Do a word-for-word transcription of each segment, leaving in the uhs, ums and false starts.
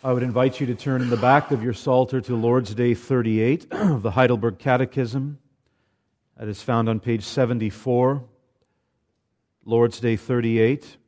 I would invite you to turn in the back of your Psalter to Lord's Day thirty-eight of the Heidelberg Catechism. That is found on page seventy-four, Lord's Day thirty-eight.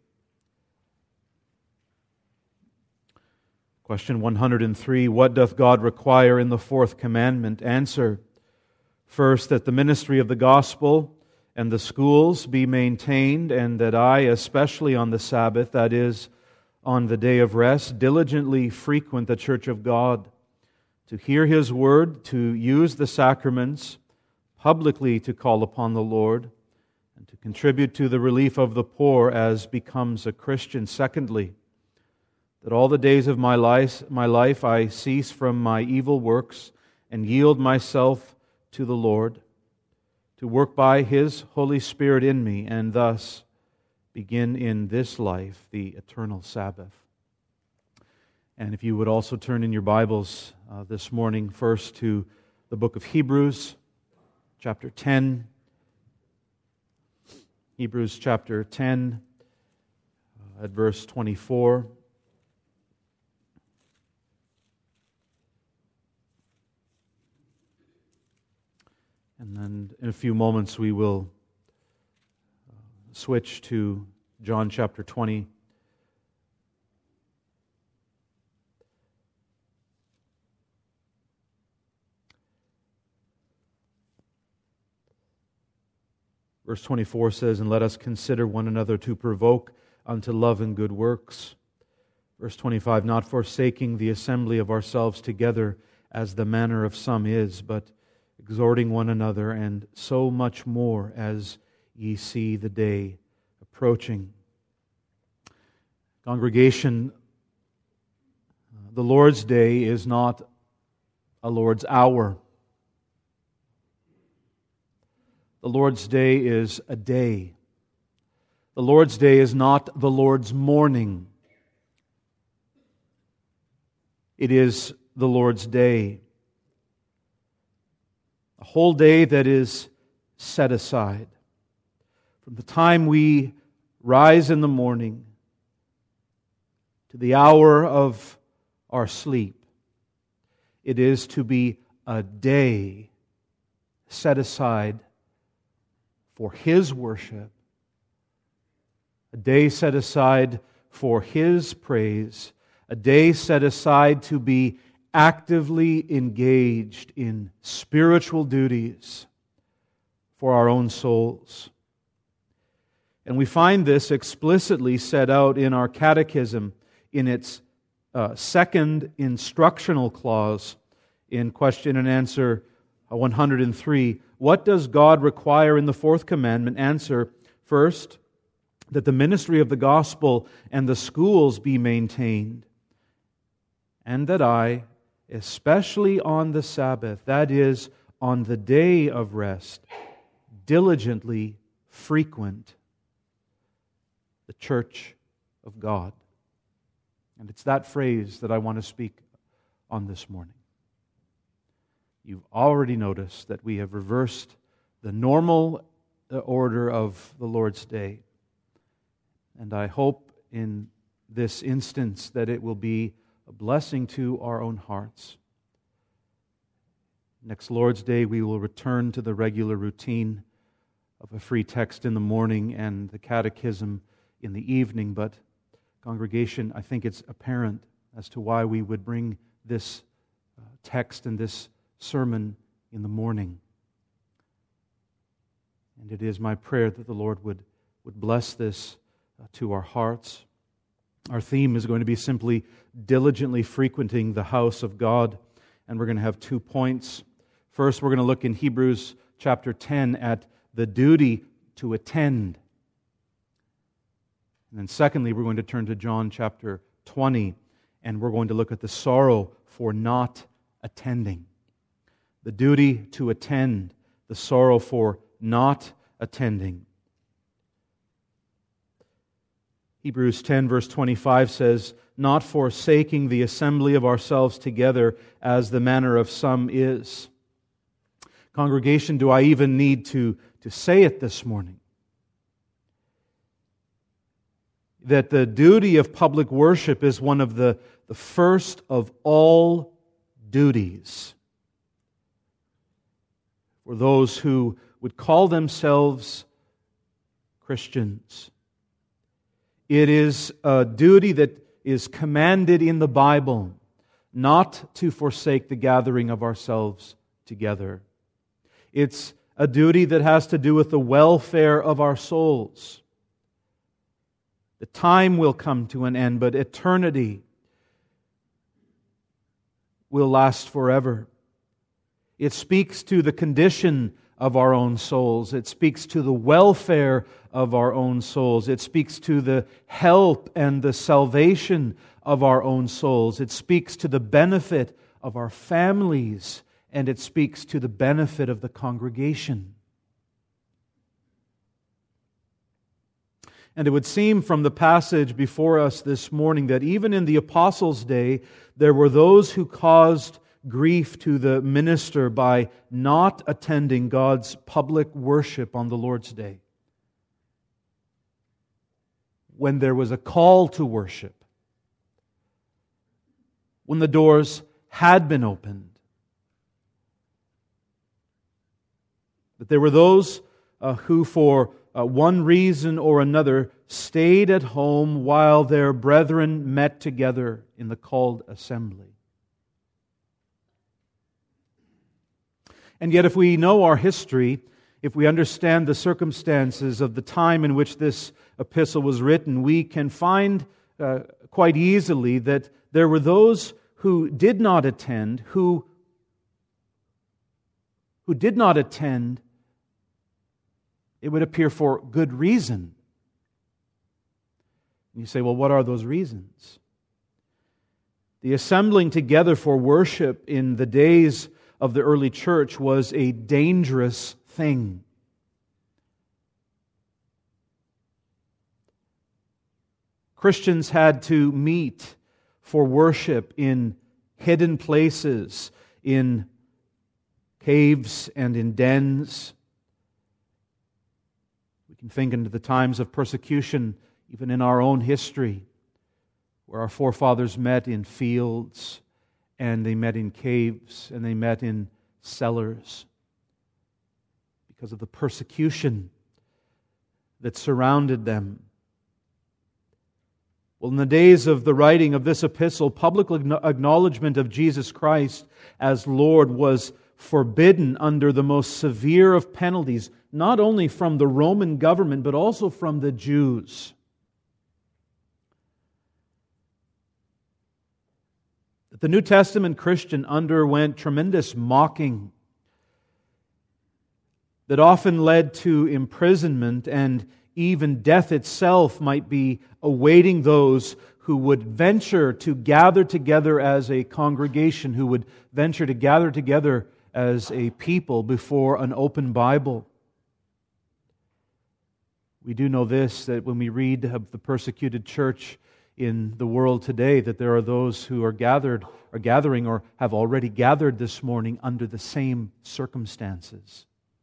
Question one hundred three, what doth God require in the fourth commandment? Answer, first, that the ministry of the gospel and the schools be maintained, and that I, especially on the Sabbath, that is, on the day of rest, diligently frequent the church of God, to hear His word, to use the sacraments, publicly to call upon the Lord, and to contribute to the relief of the poor as becomes a Christian. Secondly, that all the days of my life, my life I cease from my evil works and yield myself to the Lord, to work by His Holy Spirit in me, and thus begin in this life the eternal Sabbath. And if you would also turn in your Bibles uh, this morning first to the book of Hebrews, chapter ten. Hebrews chapter ten, uh, at verse twenty-four. And then in a few moments we will switch to John chapter twenty. Verse twenty-four says, and let us consider one another to provoke unto love and good works. Verse twenty-five, not forsaking the assembly of ourselves together as the manner of some is, but exhorting one another, and so much more as ye see the day approaching. Congregation, the Lord's Day is not a Lord's hour. The Lord's Day is a day. The Lord's Day is not the Lord's morning. It is the Lord's day. A whole day that is set aside. From the time we rise in the morning to the hour of our sleep, it is to be a day set aside for His worship, a day set aside for His praise, a day set aside to be actively engaged in spiritual duties for our own souls. And we find this explicitly set out in our catechism in its uh, second instructional clause in question and answer one hundred three. What does God require in the fourth commandment? Answer, first, that the ministry of the gospel and the schools be maintained, and that I, especially on the Sabbath, that is, on the day of rest, diligently frequent the church of God. And it's that phrase that I want to speak on this morning. You've already noticed that we have reversed the normal order of the Lord's Day. And I hope in this instance that it will be a blessing to our own hearts. Next Lord's Day, we will return to the regular routine of a free text in the morning and the catechism in the evening. But, congregation, I think it's apparent as to why we would bring this uh, text and this sermon in the morning. And it is my prayer that the Lord would, would bless this uh, to our hearts. Our theme is going to be simply diligently frequenting the house of God. And we're going to have two points. First, we're going to look in Hebrews chapter ten at the duty to attend. And then secondly, we're going to turn to John chapter twenty, and we're going to look at the sorrow for not attending. The duty to attend, the sorrow for not attending. Hebrews ten verse twenty-five says, not forsaking the assembly of ourselves together as the manner of some is. Congregation, do I even need to, to say it this morning? that the duty of public worship is one of the, the first of all duties for those who would call themselves Christians. It is a duty that is commanded in the Bible, not to forsake the gathering of ourselves together. It's a duty that has to do with the welfare of our souls. The time will come to an end, but eternity will last forever. It speaks to the condition of our own souls. It speaks to the welfare of our own souls. It speaks to the help and the salvation of our own souls. It speaks to the benefit of our families, and it speaks to the benefit of the congregation. And it would seem from the passage before us this morning that even in the apostles' day, there were those who caused grief to the minister by not attending God's public worship on the Lord's Day, when there was a call to worship, when the doors had been opened. But there were those uh, who, for uh, one reason or another, stayed at home while their brethren met together in the called assembly. And yet, if we know our history, if we understand the circumstances of the time in which this epistle was written, we can find uh, quite easily that there were those who did not attend, who, who did not attend, it would appear for good reason. And you say, well, what are those reasons? The assembling together for worship in the days of the early church was a dangerous thing. Christians had to meet for worship in hidden places, in caves and in dens. We can think into the times of persecution, even in our own history, where our forefathers met in fields, and they met in caves, and they met in cellars because of the persecution that surrounded them. Well, in the days of the writing of this epistle, public acknowledgement of Jesus Christ as Lord was forbidden under the most severe of penalties, not only from the Roman government, but also from the Jews. The New Testament Christian underwent tremendous mocking that often led to imprisonment, and even death itself might be awaiting those who would venture to gather together as a congregation, who would venture to gather together as a people before an open Bible. We do know this, that when we read of the persecuted church in the world today, that there are those who are gathered, are gathering, or have already gathered this morning under the same circumstances.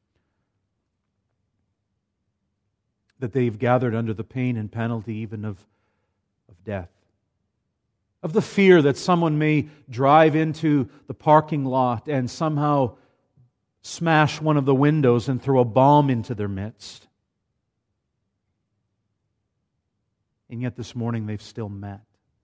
That they've gathered under the pain and penalty even of, of death. Of the fear that someone may drive into the parking lot and somehow smash one of the windows and throw a bomb into their midst. And yet this morning they've still met.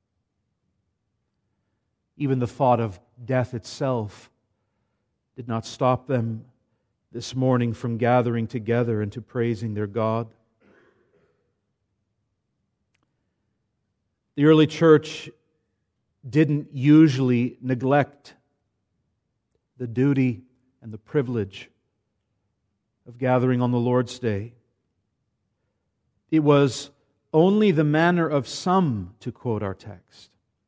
Even the thought of death itself did not stop them this morning from gathering together and to praising their God. The early church didn't usually neglect the duty and the privilege of gathering on the Lord's Day. It was only the manner of some, to quote our text.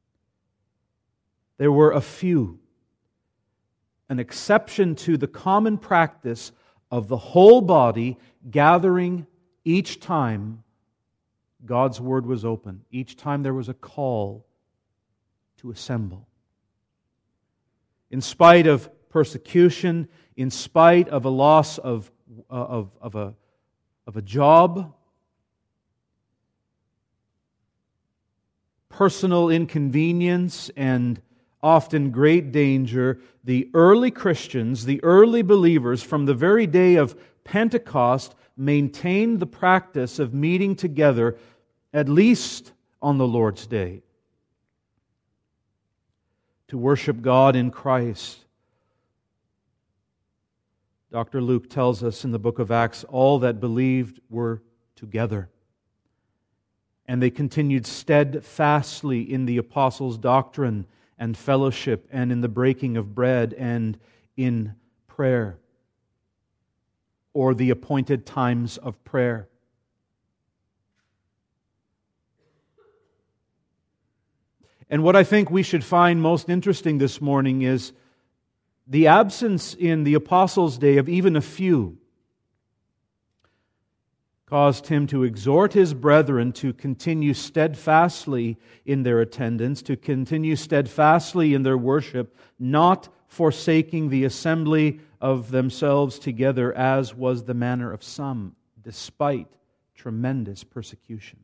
There were a few, an exception to the common practice of the whole body gathering each time God's Word was open, each time there was a call to assemble. In spite of persecution, in spite of a loss of, uh, of, of, a, of a job, personal inconvenience and often great danger, the early Christians, the early believers, from the very day of Pentecost, maintained the practice of meeting together at least on the Lord's Day to worship God in Christ. Doctor Luke tells us in the book of Acts, all that believed were together. And they continued steadfastly in the apostles' doctrine and fellowship, and in the breaking of bread, and in prayer, or the appointed times of prayer. And what I think we should find most interesting this morning is the absence in the apostles' day of even a few caused him to exhort his brethren to continue steadfastly in their attendance, to continue steadfastly in their worship, not forsaking the assembly of themselves together, as was the manner of some, despite tremendous persecution.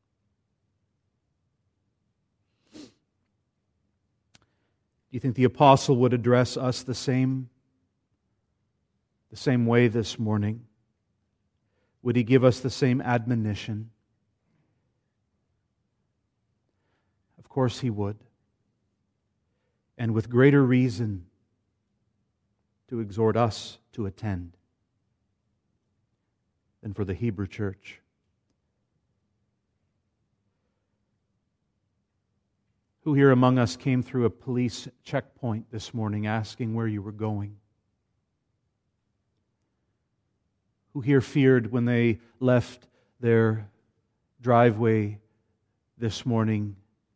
Do you think the apostle would address us the same, the same way this morning? Would he give us the same admonition? Of course he would. And with greater reason to exhort us to attend than for the Hebrew church. Who here among us came through a police checkpoint this morning asking where you were going? Who here feared when they left their driveway this morning,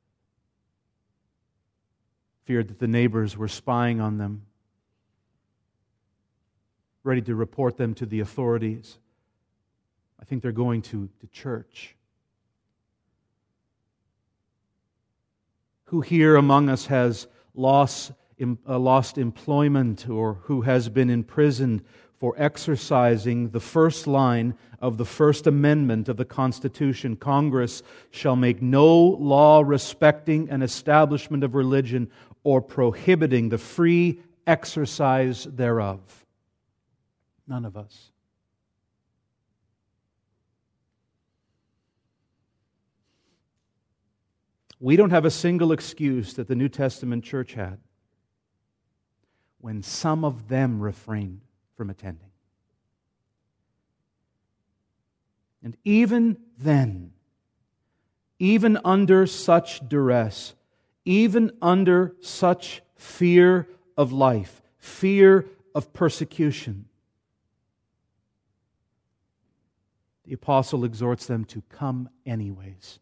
feared that the neighbors were spying on them, ready to report them to the authorities? I think they're going to, to church. Who here among us has lost, uh, lost employment, or who has been imprisoned for exercising the first line of the First Amendment of the Constitution? Congress shall make no law respecting an establishment of religion or prohibiting the free exercise thereof. None of us. We don't have a single excuse that the New Testament church had when some of them refrained from attending. And even then, even under such duress, even under such fear of life, fear of persecution, the apostle exhorts them to come anyways.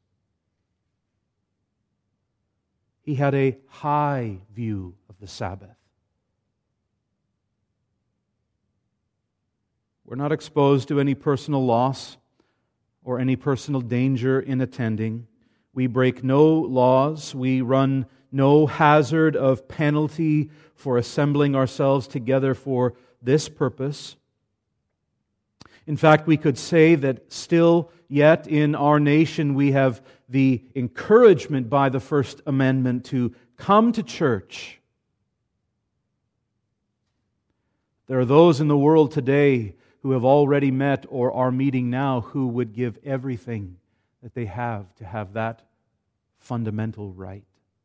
He had a high view of the Sabbath. We're not exposed to any personal loss or any personal danger in attending. We break no laws. We run no hazard of penalty for assembling ourselves together for this purpose. In fact, we could say that still yet in our nation we have the encouragement by the First Amendment to come to church. There are those in the world today who have already met or are meeting now who would give everything that they have to have that fundamental right.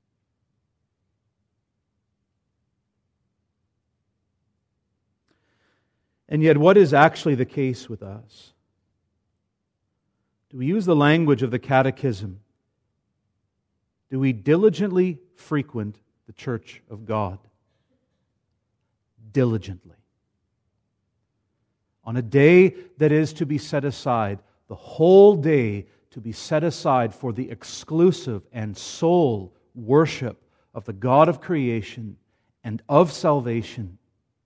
And yet, what is actually the case with us? Do we use the language of the Catechism? Do we diligently frequent the church of God? Diligently. On a day that is to be set aside, the whole day to be set aside for the exclusive and sole worship of the God of creation and of salvation.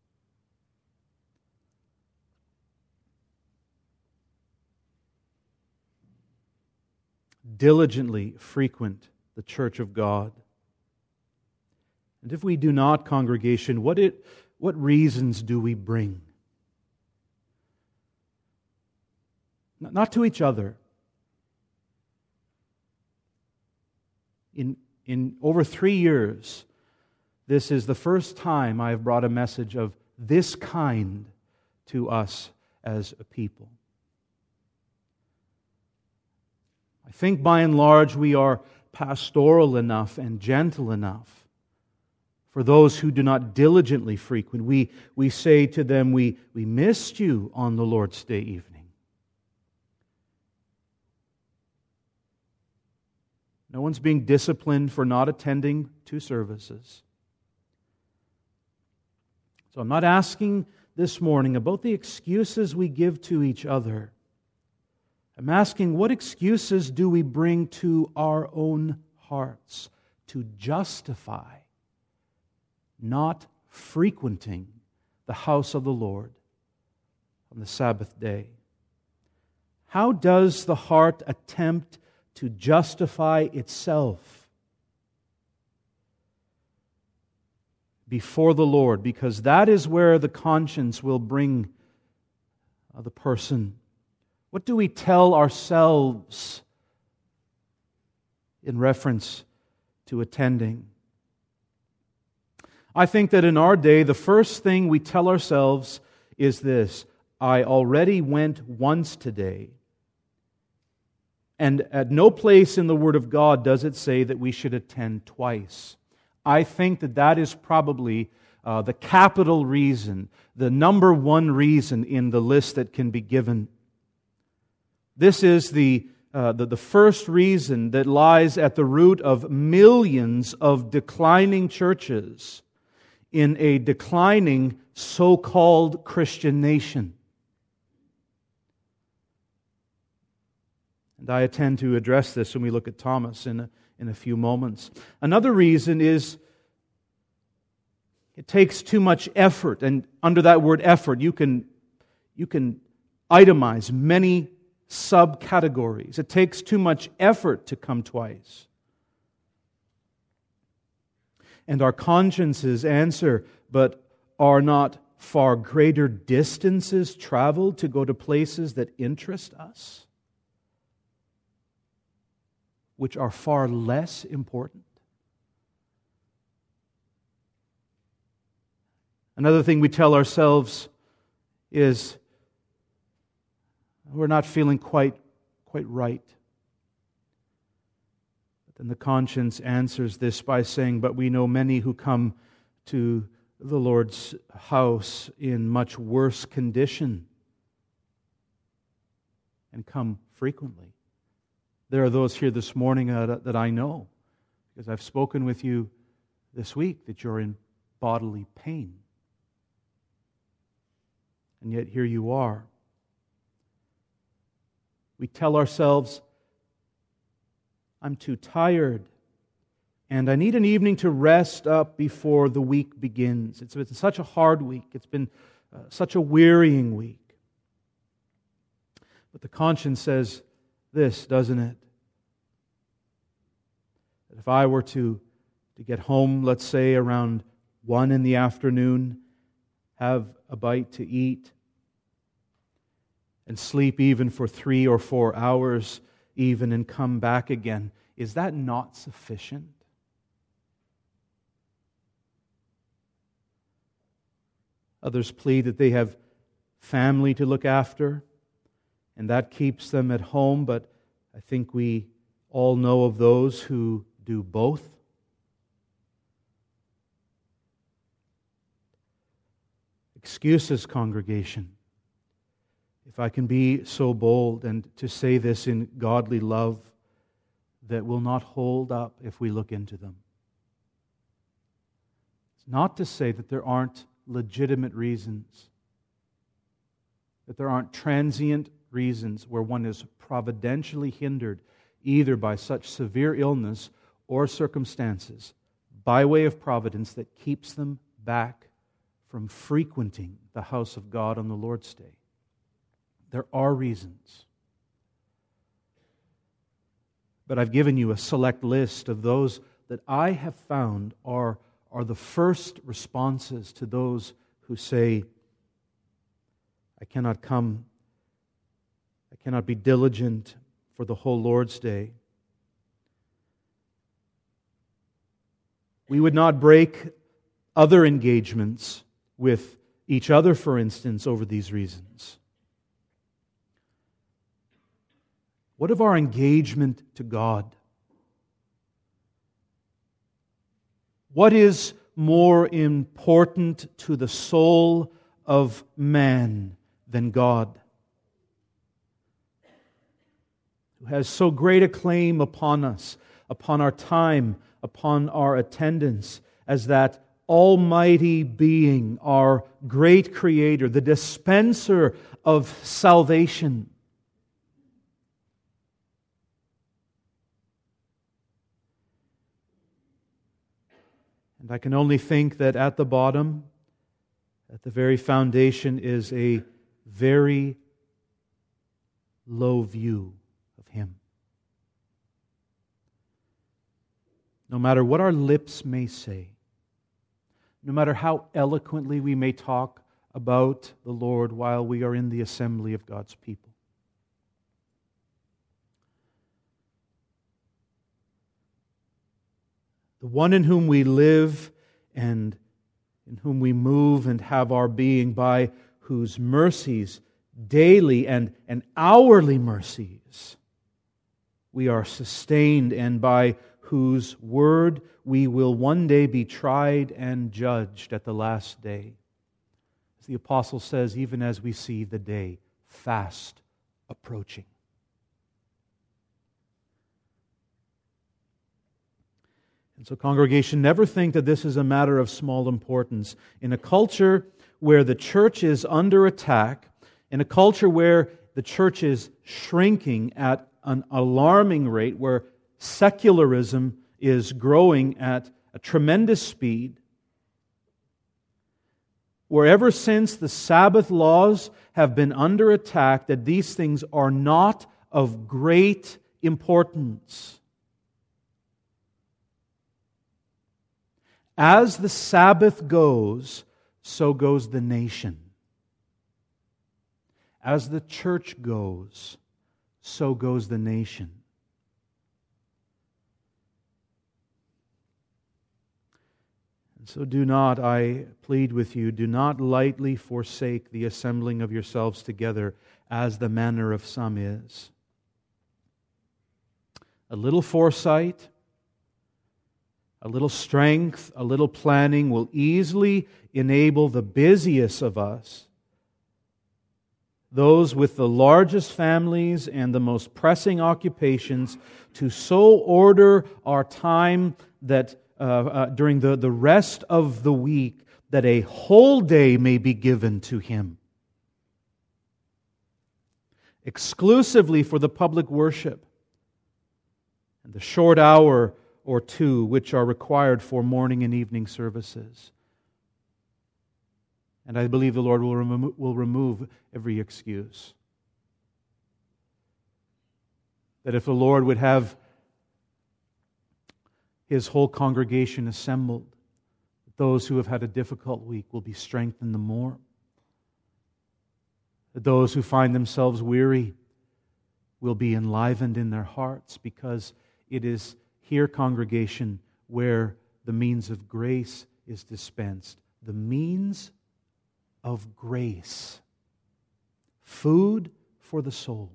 Diligently frequent the church of God. And if we do not, congregation, what it, what reasons do we bring? Not to each other, In, in over three years, this is the first time I have brought a message of this kind to us as a people. I think by and large we are pastoral enough and gentle enough for those who do not diligently frequent. We, we say to them, we, we missed you on the Lord's Day evening. No one's being disciplined for not attending two services. So I'm not asking this morning about the excuses we give to each other. I'm asking, what excuses do we bring to our own hearts to justify not frequenting the house of the Lord on the Sabbath day? How does the heart attempt to justify itself before the Lord? Because that is where the conscience will bring the person. What do we tell ourselves in reference to attending? I think that in our day, the first thing we tell ourselves is this: I already went once today. And at no place in the Word of God does it say that we should attend twice. I think that that is probably uh, the capital reason, the number one reason in the list that can be given. This is the, uh, the, the first reason that lies at the root of millions of declining churches in a declining so-called Christian nation. And I intend to address this when we look at Thomas in a, in a few moments. Another reason is it takes too much effort. And under that word effort, you can, you can itemize many subcategories. It takes too much effort to come twice. And our consciences answer, but are not far greater distances traveled to go to places that interest us, which are far less important? Another thing we tell ourselves is we're not feeling quite, quite right. But then the conscience answers this by saying, but we know many who come to the Lord's house in much worse condition and come frequently. There are those here this morning uh, that I know, because I've spoken with you this week, that you're in bodily pain. And yet here you are. We tell ourselves, I'm too tired, and I need an evening to rest up before the week begins. It's been such a hard week. It's been uh, such a wearying week. But the conscience says this, doesn't it? That if I were to, to get home, let's say around one in the afternoon, have a bite to eat, and sleep even for three or four hours even, and come back again, is that not sufficient? Others plead that they have family to look after, and that keeps them at home, but I think we all know of those who do both. Excuses, congregation. If I can be so bold and to say this in godly love, that will not hold up if we look into them. It's not to say that there aren't legitimate reasons, that there aren't transient reasons where one is providentially hindered either by such severe illness or circumstances by way of providence that keeps them back from frequenting the house of God on the Lord's Day. There are reasons. But I've given you a select list of those that I have found are, are the first responses to those who say, I cannot come, I cannot be diligent for the whole Lord's Day. We would not break other engagements with each other, for instance, over these reasons. What of our engagement to God? What is more important to the soul of man than God, who has so great a claim upon us, upon our time, upon our attendance, as that almighty being, our great Creator, the dispenser of salvation? And I can only think that at the bottom, at the very foundation, is a very low view of Him. No matter what our lips may say, no matter how eloquently we may talk about the Lord while we are in the assembly of God's people, the one in whom we live and in whom we move and have our being, by whose mercies, daily and, and hourly mercies, we are sustained, and by whose word we will one day be tried and judged at the last day. As the apostle says, even as we see the day fast approaching. And so, congregation, never think that this is a matter of small importance. In a culture where the church is under attack, in a culture where the church is shrinking at an alarming rate, where secularism is growing at a tremendous speed, where ever since the Sabbath laws have been under attack, that these things are not of great importance. As the Sabbath goes, so goes the nation. As the church goes, so goes the nation. And so do not, I plead with you, do not lightly forsake the assembling of yourselves together, as the manner of some is. A little foresight, a little strength, a little planning will easily enable the busiest of us, those with the largest families and the most pressing occupations, to so order our time that uh, uh, during the, the rest of the week, that a whole day may be given to Him, exclusively for the public worship, and the short hour or two which are required for morning and evening services. And I believe the Lord will remo- will remove every excuse. That if the Lord would have His whole congregation assembled, those who have had a difficult week will be strengthened the more. That those who find themselves weary will be enlivened in their hearts, because it is here, congregation, where the means of grace is dispensed. The means of grace. Food for the soul.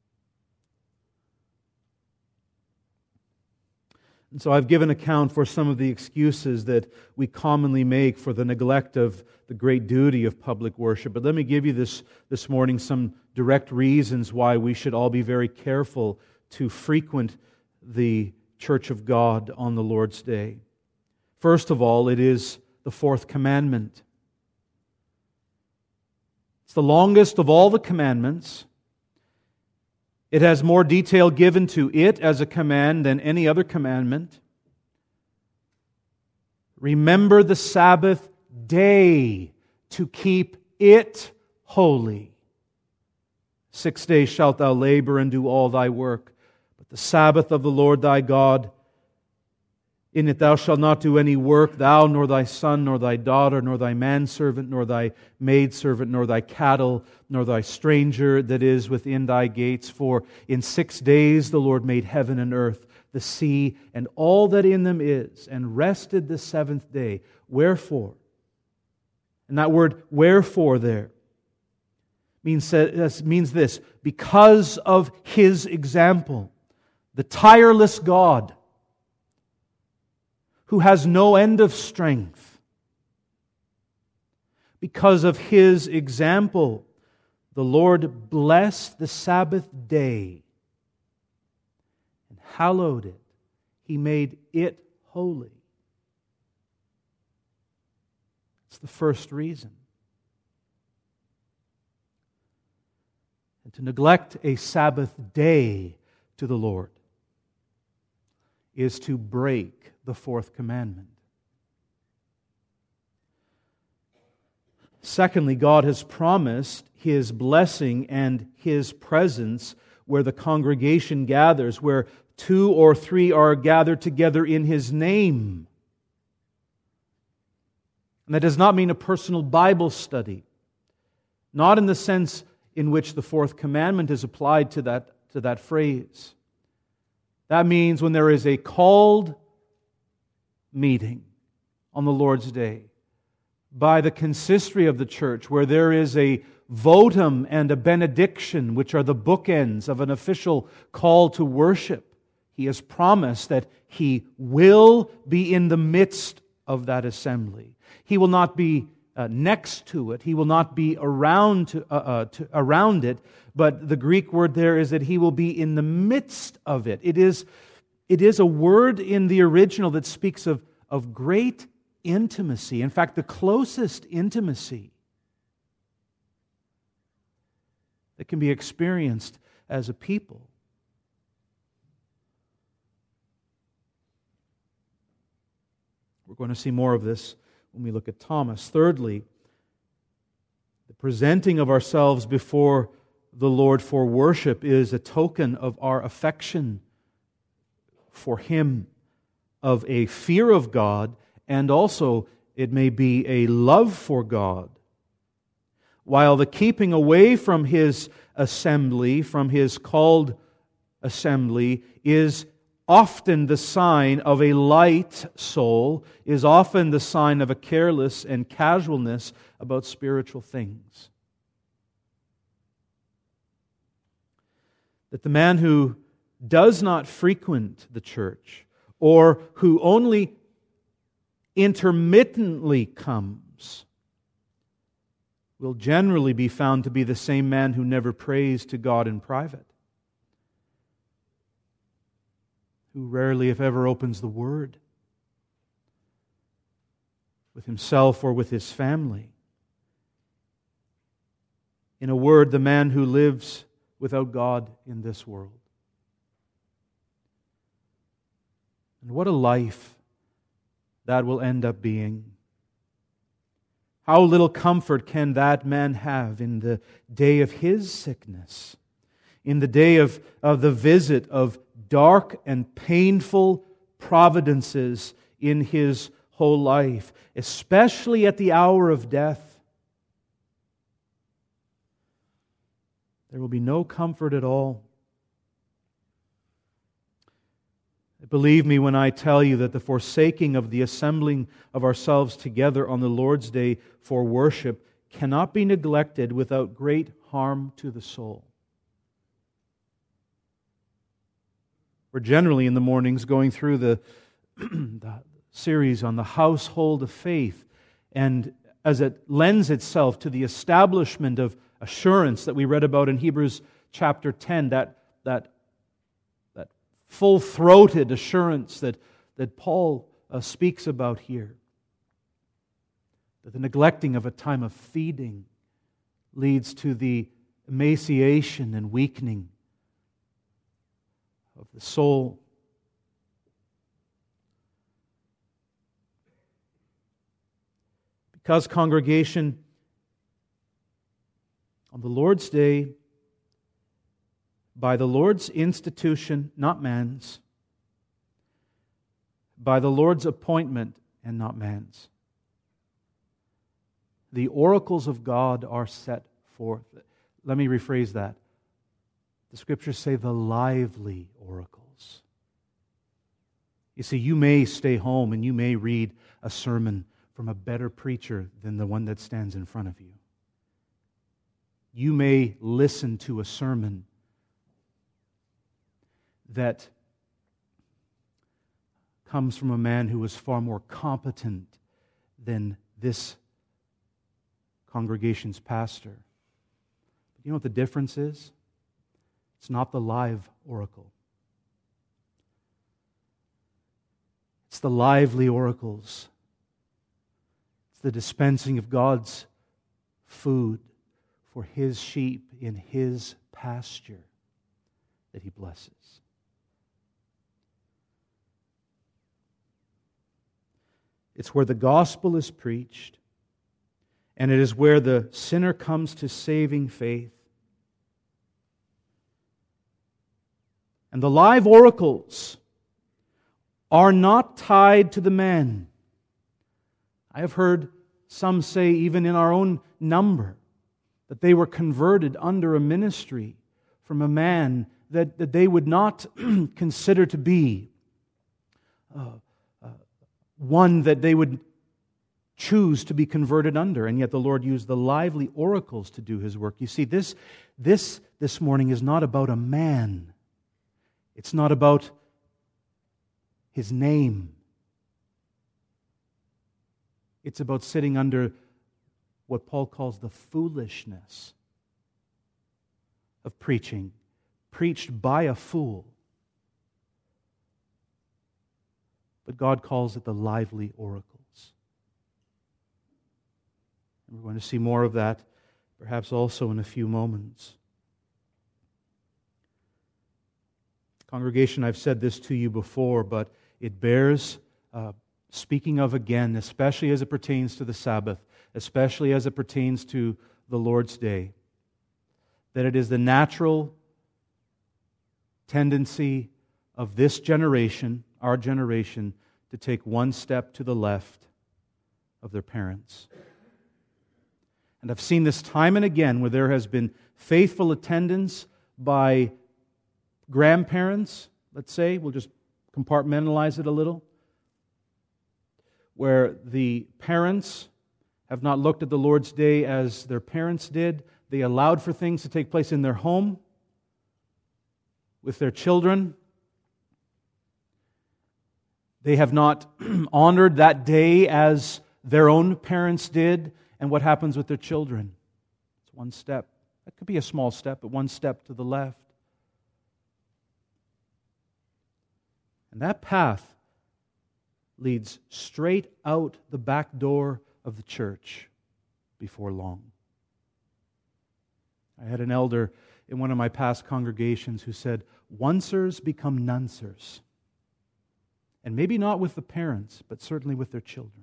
And so I've given account for some of the excuses that we commonly make for the neglect of the great duty of public worship. But let me give you this, this morning some direct reasons why we should all be very careful to frequent the Church of God on the Lord's Day. First of all, it is the fourth commandment. It's the longest of all the commandments. It has more detail given to it as a command than any other commandment. Remember the Sabbath day to keep it holy. Six days shalt thou labor and do all thy work. The Sabbath of the Lord thy God, in it thou shalt not do any work, thou, nor thy son, nor thy daughter, nor thy manservant, nor thy maidservant, nor thy cattle, nor thy stranger that is within thy gates. For in six days the Lord made heaven and earth, the sea, and all that in them is, and rested the seventh day. Wherefore? And that word wherefore there means, means this: because of His example, the tireless God who has no end of strength, because of His example, the Lord blessed the Sabbath day and hallowed it. He made it holy. It's the first reason. And to neglect a Sabbath day to the Lord is to break the fourth commandment. Secondly, God has promised His blessing and His presence where the congregation gathers, where two or three are gathered together in His name. And that does not mean a personal Bible study, not in the sense in which the fourth commandment is applied to that, to that phrase. That means when there is a called meeting on the Lord's Day by the consistory of the church, where there is a votum and a benediction, which are the bookends of an official call to worship. He has promised that He will be in the midst of that assembly. He will not be uh, next to it. He will not be around to, uh, uh, to, around it. But the Greek word there is that He will be in the midst of it. It is, it is a word in the original that speaks of, of great intimacy. In fact, the closest intimacy that can be experienced as a people. We're going to see more of this when we look at Thomas. Thirdly, the presenting of ourselves before the Lord for worship is a token of our affection for Him, of a fear of God, and also it may be a love for God. While the keeping away from His assembly, from His called assembly, is often the sign of a light soul, is often the sign of a careless and casualness about spiritual things. That the man who does not frequent the church, or who only intermittently comes, will generally be found to be the same man who never prays to God in private, who rarely, if ever, opens the Word with himself or with his family. In a word, the man who lives without God in this world. And what a life that will end up being. How little comfort can that man have in the day of his sickness, in the day of, of the visit of dark and painful providences in his whole life, especially at the hour of death. There will be no comfort at all. Believe me when I tell you that the forsaking of the assembling of ourselves together on the Lord's Day for worship cannot be neglected without great harm to the soul. We're generally in the mornings going through the, the series on the household of faith, and as it lends itself to the establishment of assurance that we read about in Hebrews chapter ten, that, that, that full-throated assurance that, that Paul uh, speaks about here, that the neglecting of a time of feeding leads to the emaciation and weakening of the soul. Because, congregation, on the Lord's Day, by the Lord's institution, not man's, by the Lord's appointment and not man's, the oracles of God are set forth. Let me rephrase that. The Scriptures say the lively oracles You see, you may stay home and you may read a sermon from a better preacher than the one that stands in front of you. You may listen to a sermon that comes from a man who was far more competent than this congregation's pastor. But you know what the difference is? It's not the live oracle. It's the lively oracles. It's the dispensing of God's food for His sheep in His pasture that He blesses. It's where the gospel is preached, and it is where the sinner comes to saving faith. And the live oracles are not tied to the man. I have heard some say, even in our own number, that they were converted under a ministry from a man that, that they would not consider to be uh, uh, one that they would choose to be converted under. And yet the Lord used the lively oracles to do His work. You see, this, this, this morning is not about a man. It's not about his name. It's about sitting under what Paul calls the foolishness of preaching, preached by a fool. But God calls it the lively oracles. And we're going to see more of that, perhaps also in a few moments. Congregation, I've said this to you before, but it bears uh, speaking of again, especially as it pertains to the Sabbath, especially as it pertains to the Lord's Day, that it is the natural tendency of this generation, our generation, to take one step to the left of their parents. And I've seen this time and again where there has been faithful attendance by grandparents, let's say, we'll just compartmentalize it a little, where the parents have not looked at the Lord's Day as their parents did. They allowed for things to take place in their home, with their children. They have not honored that day as their own parents did. And what happens with their children? It's one step. That could be a small step, but one step to the left. And that path leads straight out the back door of the church before long. I had an elder in one of my past congregations who said, "Oncers become noncers." And maybe not with the parents, but certainly with their children.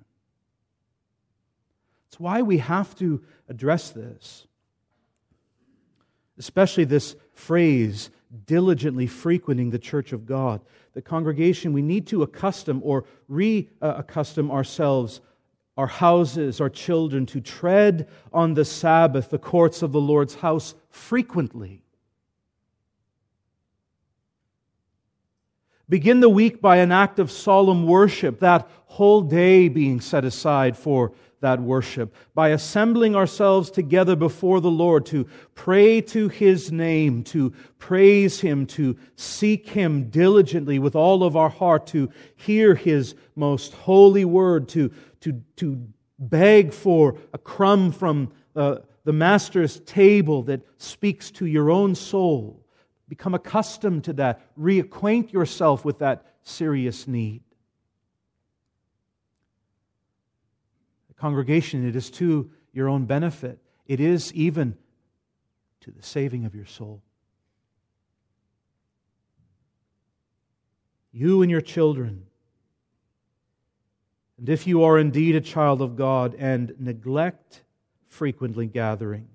It's why we have to address this. Especially this phrase, diligently frequenting the church of God. The congregation, we need to accustom or re-accustom ourselves, our houses, our children, to tread on the Sabbath, the courts of the Lord's house frequently. Begin the week by an act of solemn worship, that whole day being set aside for that worship, by assembling ourselves together before the Lord to pray to His name, to praise Him, to seek Him diligently with all of our heart, to hear His most holy word, to, to, to beg for a crumb from uh, the Master's table that speaks to your own soul. Become accustomed to that. Reacquaint yourself with that serious need. Congregation, it is to your own benefit. It is even to the saving of your soul. You and your children. And if you are indeed a child of God and neglect frequently gathering,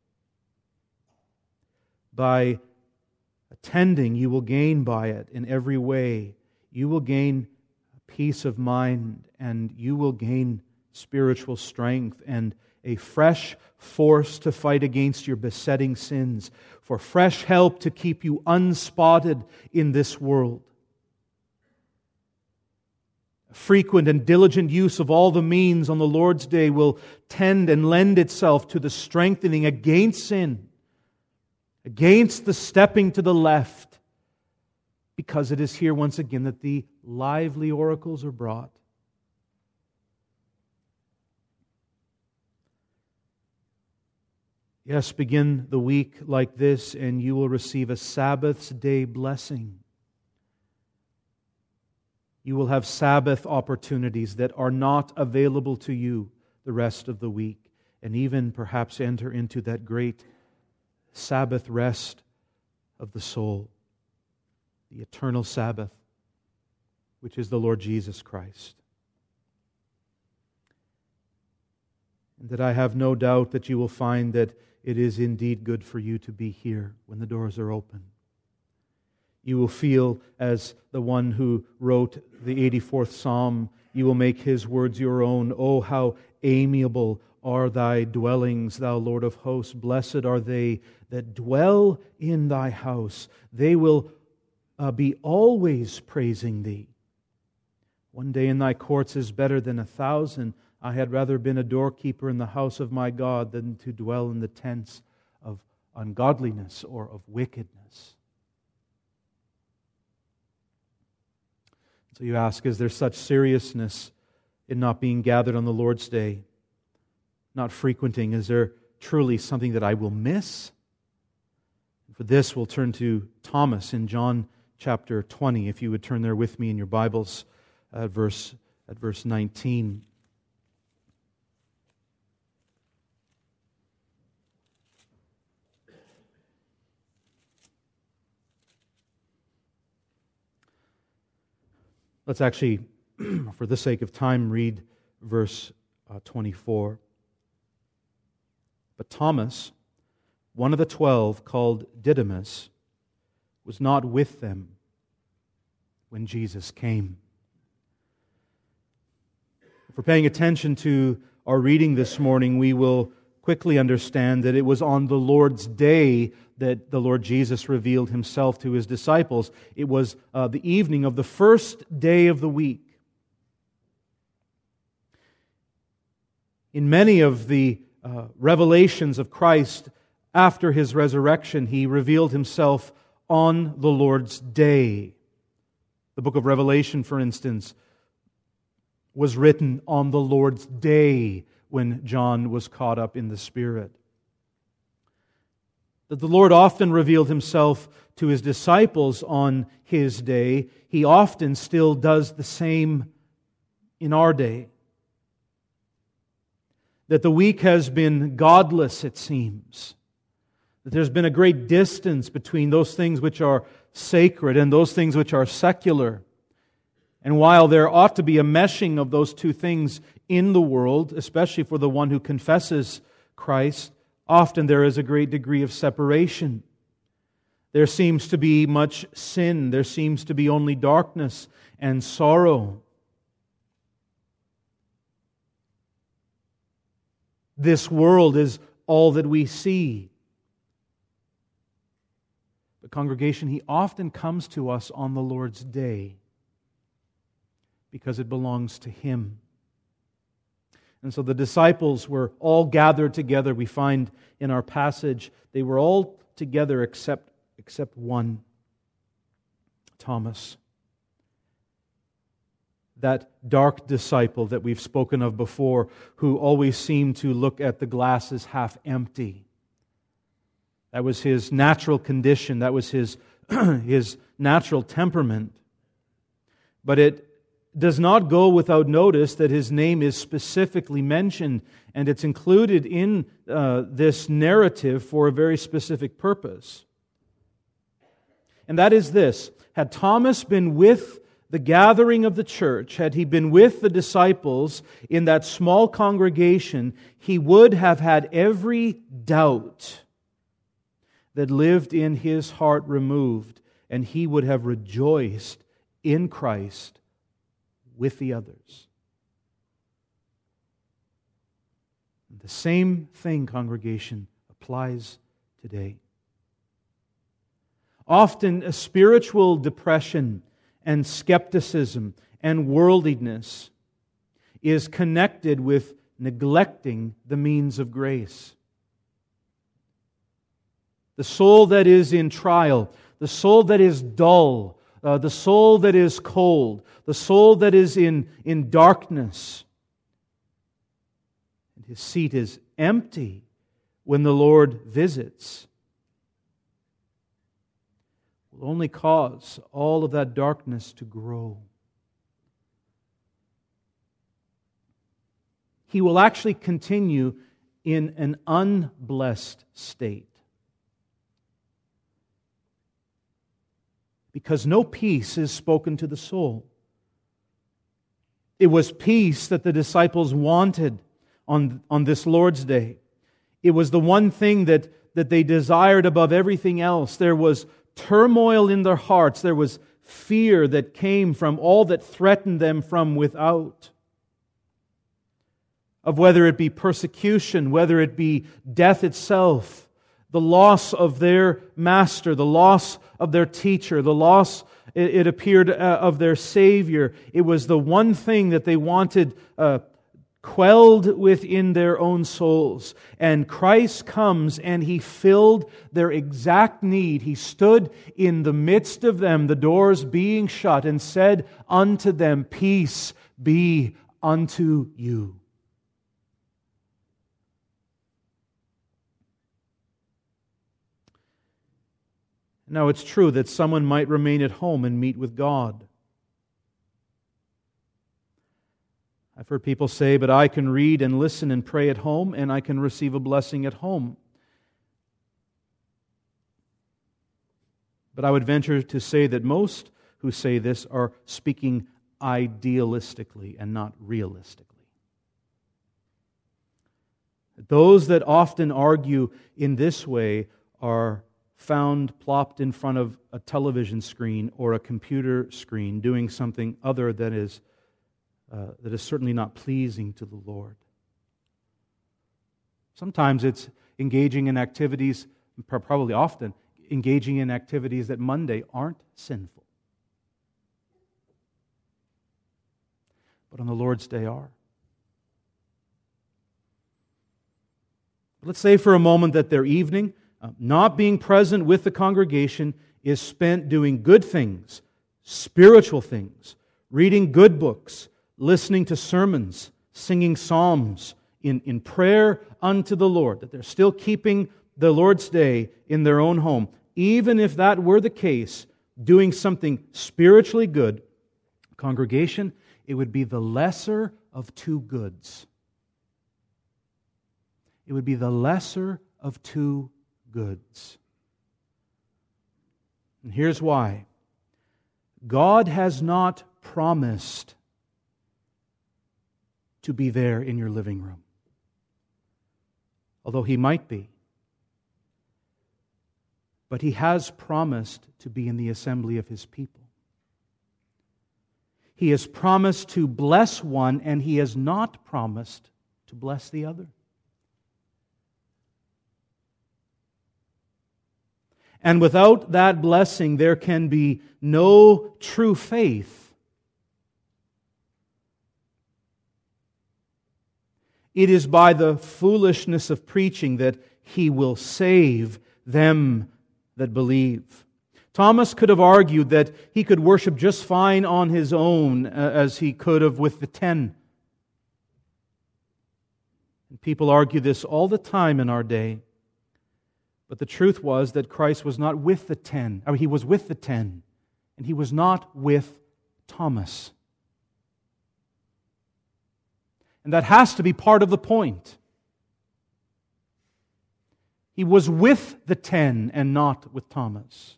by attending, you will gain by it in every way. You will gain peace of mind, and you will gain spiritual strength and a fresh force to fight against your besetting sins, for fresh help to keep you unspotted in this world. frequent and diligent use of all the means on the Lord's Day will tend and lend itself to the strengthening against sin, against the stepping to the left, because it is here once again that the lively oracles are brought. Yes, begin the week like this and you will receive a Sabbath's day blessing. You will have Sabbath opportunities that are not available to you the rest of the week, and even perhaps enter into that great Sabbath rest of the soul, the eternal Sabbath, which is the Lord Jesus Christ. And that I have no doubt that you will find that it is indeed good for you to be here when the doors are open. You will feel as the one who wrote the eighty-fourth Psalm, you will make His words your own. Oh, how amiable are Thy dwellings, Thou Lord of hosts. Blessed are they that dwell in Thy house. They will uh, be always praising Thee. One day in Thy courts is better than a thousand. I had rather been a doorkeeper in the house of my God than to dwell in the tents of ungodliness or of wickedness. So you ask, is there such seriousness in not being gathered on the Lord's Day, not frequenting? Is there truly something that I will miss? For this, we'll turn to Thomas in John chapter twenty. If you would turn there with me in your Bibles at verse, at verse nineteen. Let's actually, for the sake of time, read verse uh, twenty-four. But Thomas, one of the twelve, called Didymus, was not with them when Jesus came. If we're paying attention to our reading this morning, we will quickly understand that it was on the Lord's day that the Lord Jesus revealed Himself to His disciples. It was uh, the evening of the first day of the week. In many of the uh, revelations of Christ after His resurrection, He revealed Himself on the Lord's day. The book of Revelation, for instance, was written on the Lord's day when John was caught up in the Spirit. That the Lord often revealed Himself to His disciples on His day, He often still does the same in our day. That the week has been godless, it seems. That there's been a great distance between those things which are sacred and those things which are secular. And while there ought to be a meshing of those two things in the world, especially for the one who confesses Christ, often there is a great degree of separation. There seems to be much sin. There seems to be only darkness and sorrow. This world is all that we see. But congregation, He often comes to us on the Lord's day because it belongs to Him. And so the disciples were all gathered together. We find in our passage, they were all together except, except one, Thomas. That dark disciple that we've spoken of before, who always seemed to look at the glass as half empty. That was his natural condition. That was his, his natural temperament. But it does not go without notice that his name is specifically mentioned, and it's included in uh, this narrative for a very specific purpose. And that is this: had Thomas been with the gathering of the church, had he been with the disciples in that small congregation, he would have had every doubt that lived in his heart removed, and he would have rejoiced in Christ with the others. The same thing, congregation, applies today. Often a spiritual depression and skepticism and worldliness is connected with neglecting the means of grace. The soul that is in trial, the soul that is dull, uh, the soul that is cold, the soul that is in, in darkness, and his seat is empty when the Lord visits, will only cause all of that darkness to grow. He will actually continue in an unblessed state. Because no peace is spoken to the soul. It was peace that the disciples wanted on, on this Lord's Day. It was the one thing that, that they desired above everything else. There was turmoil in their hearts. There was fear that came from all that threatened them from without. Of whether it be persecution, whether it be death itself, the loss of their master, the loss of their teacher, the loss, it, it appeared, uh, of their Savior. It was the one thing that they wanted uh, quelled within their own souls. And Christ comes and He filled their exact need. He stood in the midst of them, the doors being shut, and said unto them, "Peace be unto you." Now, it's true that someone might remain at home and meet with God. I've heard people say, but I can read and listen and pray at home, and I can receive a blessing at home. But I would venture to say that most who say this are speaking idealistically and not realistically. Those that often argue in this way are found plopped in front of a television screen or a computer screen doing something other than is uh, that is certainly not pleasing to the Lord. Sometimes it's engaging in activities, probably often, engaging in activities that Monday aren't sinful, but on the Lord's Day are. Let's say for a moment that their evening, uh, not being present with the congregation, is spent doing good things, spiritual things, reading good books, listening to sermons, singing psalms, in, in prayer unto the Lord, that they're still keeping the Lord's Day in their own home. Even if that were the case, doing something spiritually good, congregation, it would be the lesser of two goods. It would be the lesser of two goods. And here's why. God has not promised to be there in your living room, although He might be. But He has promised to be in the assembly of His people. He has promised to bless one, and He has not promised to bless the other. And without that blessing, there can be no true faith. It is by the foolishness of preaching that He will save them that believe. Thomas could have argued that he could worship just fine on his own, as he could have with the ten. And people argue this all the time in our day. But the truth was that Christ was not with the ten. I mean, He was with the ten, and He was not with Thomas. And that has to be part of the point. He was with the ten and not with Thomas.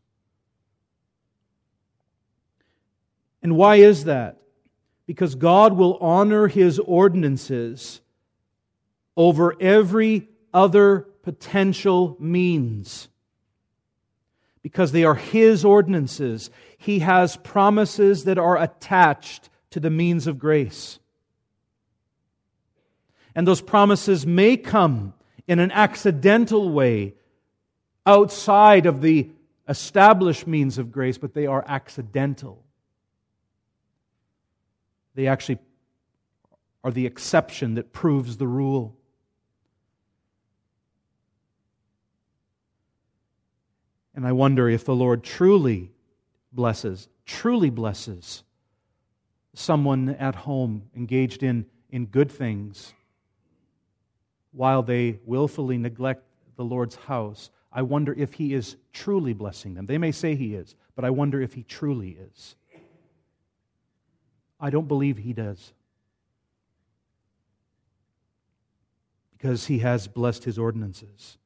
And why is that? Because God will honor His ordinances over every other potential means. Because they are His ordinances. He has promises that are attached to the means of grace. And those promises may come in an accidental way outside of the established means of grace, but they are accidental. They actually are the exception that proves the rule. And I wonder if the Lord truly blesses, truly blesses someone at home engaged in, in good things while they willfully neglect the Lord's house. I wonder if He is truly blessing them. They may say He is, but I wonder if He truly is. I don't believe He does. Because He has blessed His ordinances.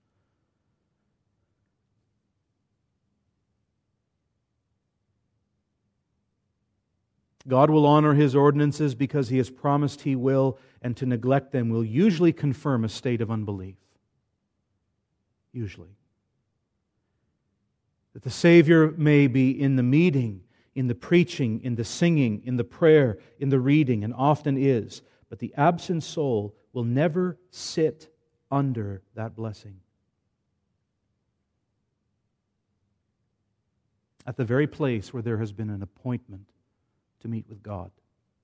God will honor His ordinances because He has promised He will, and to neglect them will usually confirm a state of unbelief. Usually. That the Savior may be in the meeting, in the preaching, in the singing, in the prayer, in the reading, and often is, but the absent soul will never sit under that blessing. At the very place where there has been an appointment to meet with God.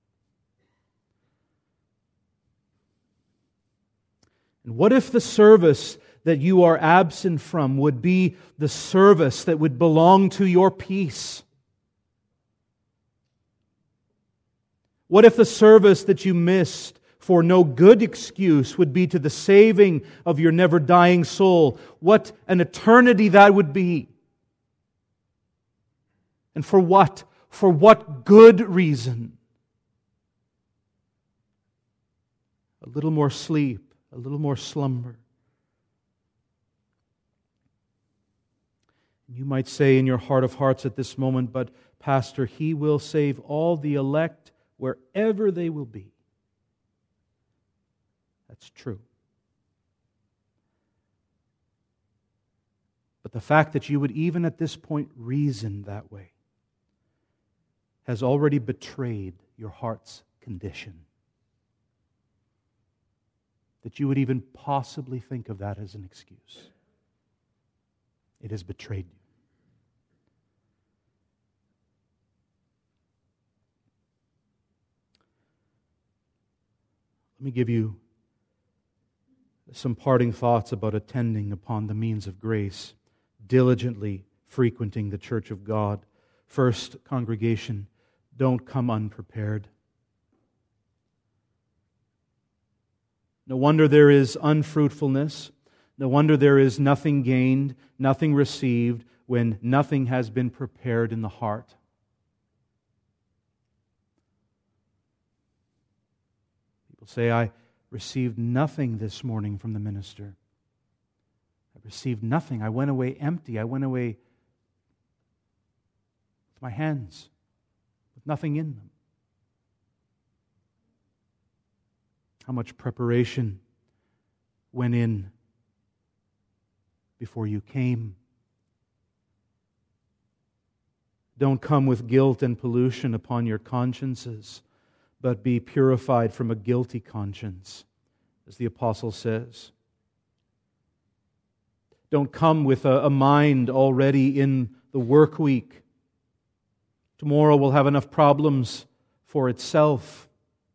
And what if the service that you are absent from would be the service that would belong to your peace? What if the service that you missed for no good excuse would be to the saving of your never-dying soul? What an eternity that would be! And for what? For what good reason? A little more sleep, a little more slumber. You might say in your heart of hearts at this moment, but Pastor, He will save all the elect wherever they will be. That's true. But the fact that you would even at this point reason that way has already betrayed your heart's condition. That you would even possibly think of that as an excuse. It has betrayed you. Let me give you some parting thoughts about attending upon the means of grace, diligently frequenting the church of God. First, congregation, don't come unprepared. No wonder there is unfruitfulness. No wonder there is nothing gained, nothing received, when nothing has been prepared in the heart. People say, I received nothing this morning from the minister. I received nothing. I went away empty. I went away with my hands, with nothing in them. How much preparation went in before you came. Don't come with guilt and pollution upon your consciences, but be purified from a guilty conscience, as the apostle says. Don't come with a, a mind already in the work week. Tomorrow will have enough problems for itself.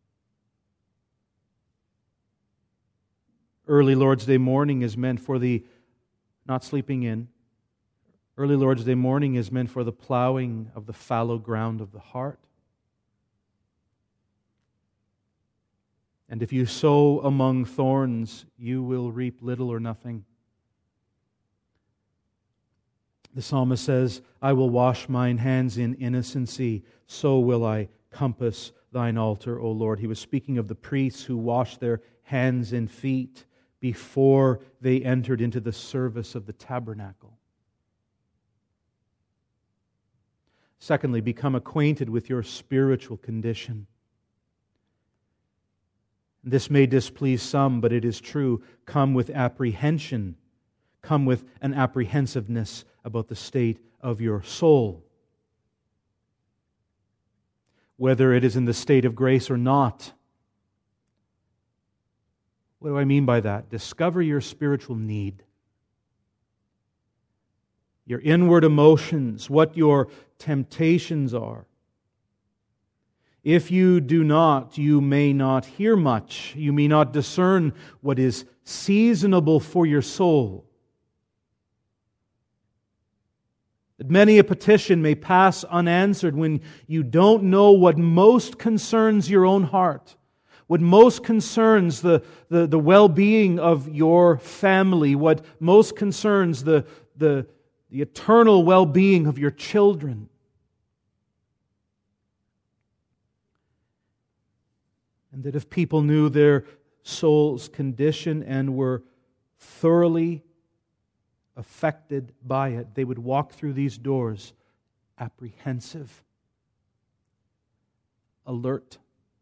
Early Lord's Day morning is meant for the not sleeping in. Early Lord's Day morning is meant for the plowing of the fallow ground of the heart. And if you sow among thorns, you will reap little or nothing. The psalmist says, I will wash mine hands in innocency, so will I compass thine altar, O Lord. He was speaking of the priests who washed their hands and feet before they entered into the service of the tabernacle. Secondly, become acquainted with your spiritual condition. This may displease some, but it is true. Come with apprehension. Come with an apprehensiveness about the state of your soul. Whether it is in the state of grace or not. What do I mean by that? Discover your spiritual need. Your inward emotions, what your temptations are. If you do not, you may not hear much. You may not discern what is seasonable for your soul. That many a petition may pass unanswered when you don't know what most concerns your own heart, what most concerns the, the, the well-being of your family, what most concerns the, the, the eternal well-being of your children. And that if people knew their soul's condition and were thoroughly affected by it, they would walk through these doors apprehensive, alert,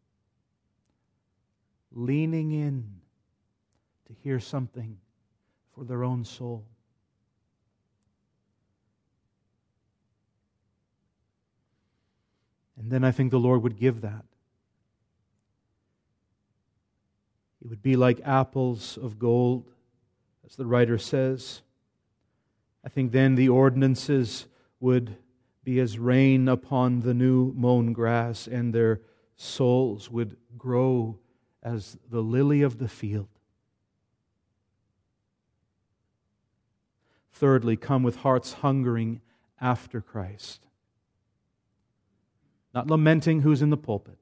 leaning in to hear something for their own soul. And then I think the Lord would give that. It would be like apples of gold, as the writer says. I think then the ordinances would be as rain upon the new mown grass, and their souls would grow as the lily of the field. Thirdly, come with hearts hungering after Christ. Not lamenting who's in the pulpit.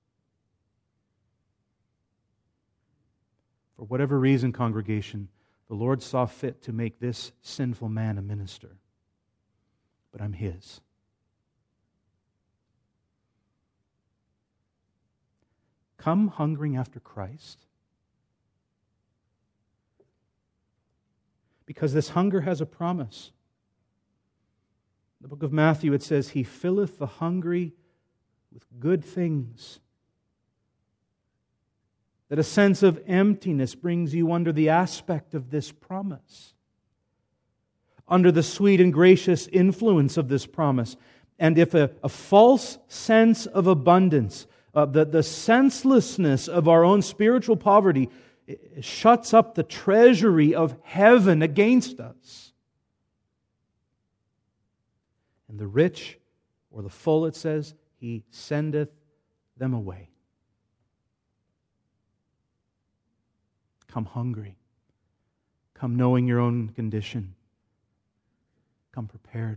For whatever reason, congregation, the Lord saw fit to make this sinful man a minister. But I'm His. Come hungering after Christ. Because this hunger has a promise. In the book of Matthew it says, He filleth the hungry with good things. That a sense of emptiness brings you under the aspect of this promise, under the sweet and gracious influence of this promise. And if a, a false sense of abundance, uh, the, the senselessness of our own spiritual poverty shuts up the treasury of heaven against us, and the rich or the full, it says, He sendeth them away. Come hungry. Come knowing your own condition. Come prepared.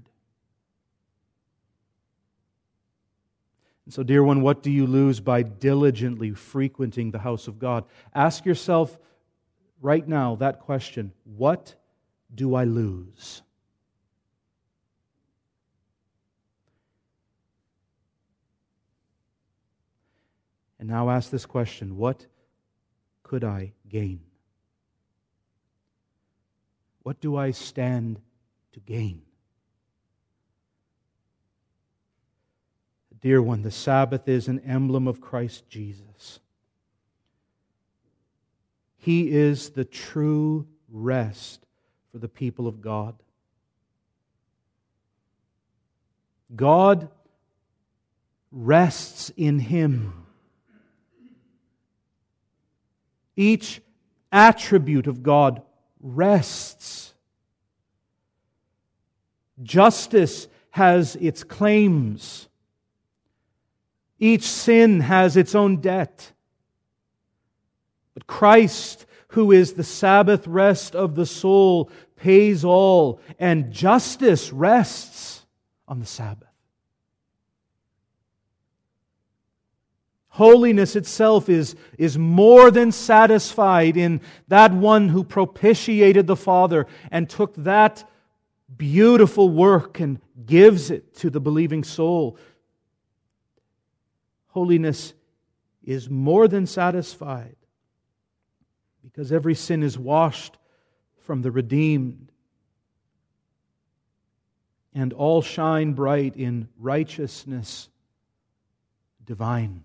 And so, dear one, what do you lose by diligently frequenting the house of God? Ask yourself right now that question. What do I lose? And now ask this question. What could I gain? What do I stand to gain? Dear one, the Sabbath is an emblem of Christ Jesus. He is the true rest for the people of God. God rests in Him. Each attribute of God rests. Justice has its claims. Each sin has its own debt. But Christ, who is the Sabbath rest of the soul, pays all, and justice rests on the Sabbath. Holiness itself is, is more than satisfied in that one who propitiated the Father and took that beautiful work and gives it to the believing soul. Holiness is more than satisfied because every sin is washed from the redeemed, and all shine bright in righteousness divine.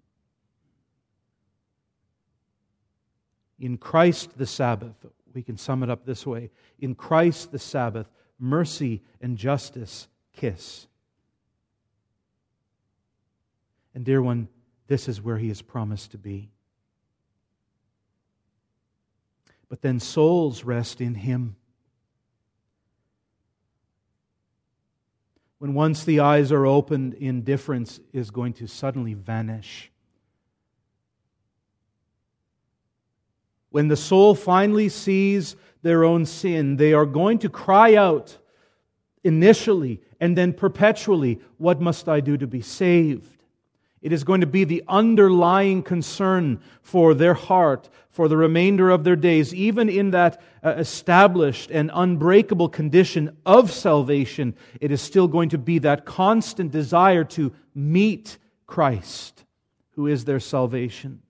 In Christ the Sabbath, we can sum it up this way. In Christ the Sabbath, mercy and justice kiss. And dear one, this is where He is promised to be. But then souls rest in Him. when once the eyes are opened, indifference is going to suddenly vanish. When the soul finally sees their own sin, they are going to cry out initially and then perpetually, "What must I do to be saved?" It is going to be the underlying concern for their heart for the remainder of their days, even in that uh, established and unbreakable condition of salvation. It is still going to be that constant desire to meet Christ, who is their salvation.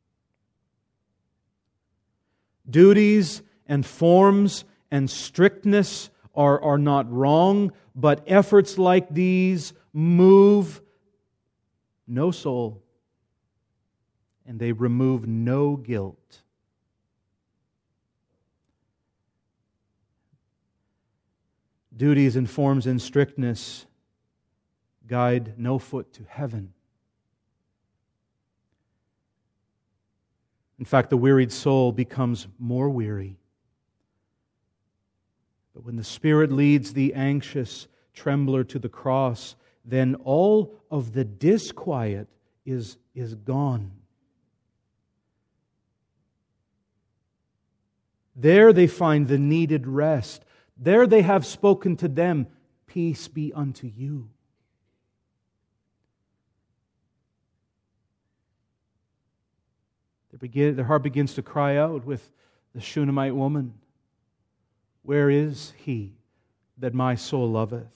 Duties and forms and strictness are, are not wrong, but efforts like these move no soul, and they remove no guilt. Duties and forms and strictness guide no foot to heaven. In fact, the wearied soul becomes more weary. But when the Spirit leads the anxious trembler to the cross, then all of the disquiet is, is gone. There they find the needed rest. There they have spoken to them, "Peace be unto you." Their, begin, their heart begins to cry out with the Shunammite woman, "Where is He that my soul loveth?"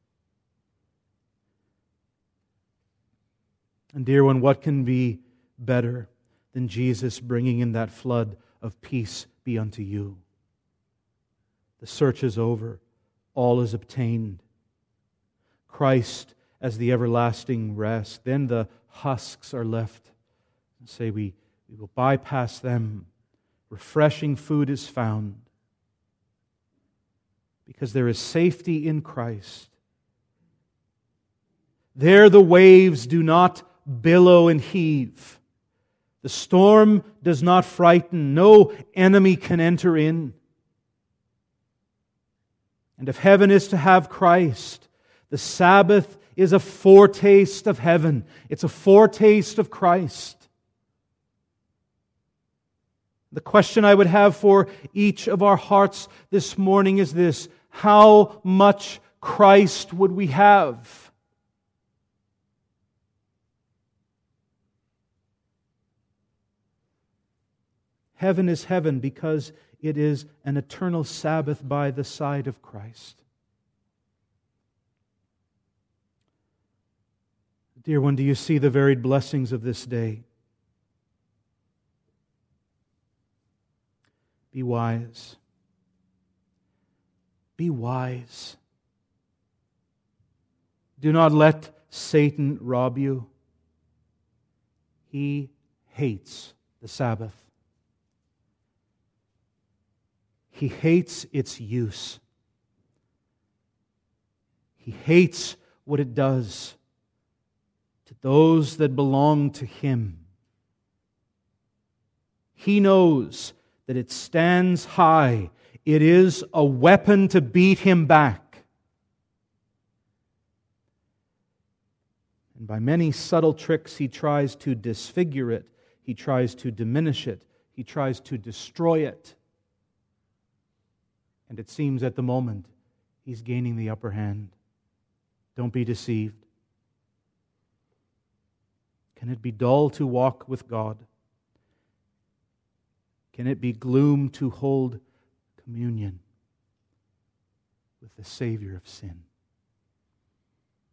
And dear one, what can be better than Jesus bringing in that flood of "Peace be unto you"? The search is over. All is obtained. Christ as the everlasting rest. Then the husks are left. And say we, we will bypass them. Refreshing food is found. Because there is safety in Christ. There the waves do not billow and heave. The storm does not frighten. No enemy can enter in. And if heaven is to have Christ, the Sabbath is a foretaste of heaven. It's a foretaste of Christ. The question I would have for each of our hearts this morning is this: how much Christ would we have? Heaven is heaven because it is an eternal Sabbath by the side of Christ. Dear one, do you see the varied blessings of this day? Be wise. Be wise. Do not let Satan rob you. He hates the Sabbath. He hates its use. He hates what it does to those that belong to Him. He knows that it stands high. It is a weapon to beat Him back. And by many subtle tricks, He tries to disfigure it. He tries to diminish it. He tries to destroy it. And it seems at the moment he's gaining the upper hand. Don't be deceived. Can it be dull to walk with God? Can it be gloom to hold communion with the Savior of sin?